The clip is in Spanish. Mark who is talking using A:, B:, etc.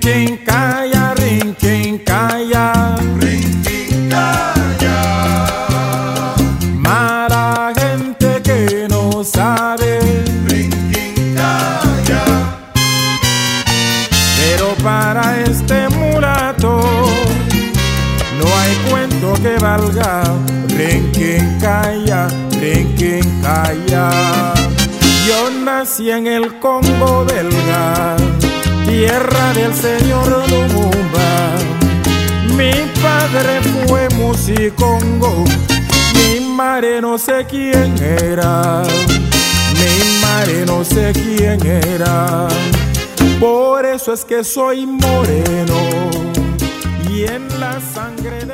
A: Rinquincaya, rinquincaya,
B: Rinquincaya.
A: mala gente que no sabe,
B: Rinquincaya.
A: pero para este mulato no hay cuento que valga. Rinquincaya, rinquincaya. Yo nací en el Congo belga, tierra del señor Lumumba. Mi padre fue musicongo, mi madre no sé quién era, mi madre no sé quién era. Por eso es que soy moreno y en la sangre